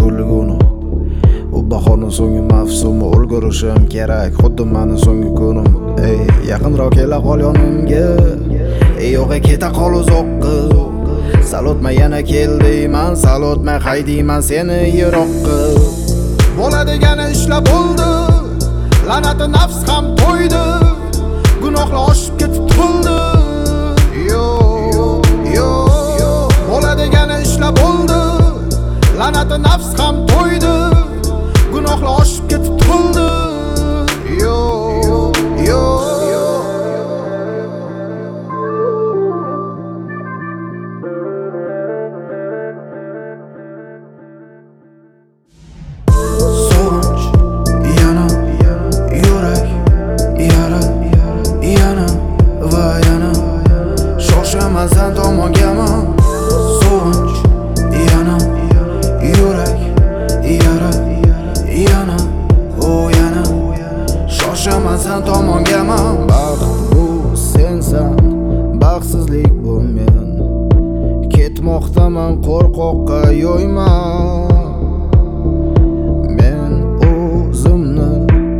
kulguni. U bahorning so'nggi mavsumi, ulgurishim kerak xuddi meni so'nggi kunim. Ey, yaqinroq kela qol yonimga, ey yo'g'a keta qol uzoqqa. Sal o'tmay yana kel deyman, sal o'tmay haydayman seni yiroqqa. Bo'ladigan ishlar bo'ldi, la'nati nafs ham to'ydi, gunohlar oshib ketib to'ldi. Bo'ladigan ishlar bo'ldi, la'nati nafs ham to'ydi, gunohlar oshib ketib to'ldi. Sen tomongaman sog'inch yana yurak yana o yana shoshaman sen tomongaman. Baxt bu sensan, baxtsizlik bu men. Ketmoqdaman qo'rqoqqa yo'yman. Men o'zimni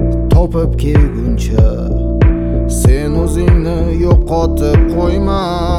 topib kelguncha sen o'zingni yo'qotib qo'yma.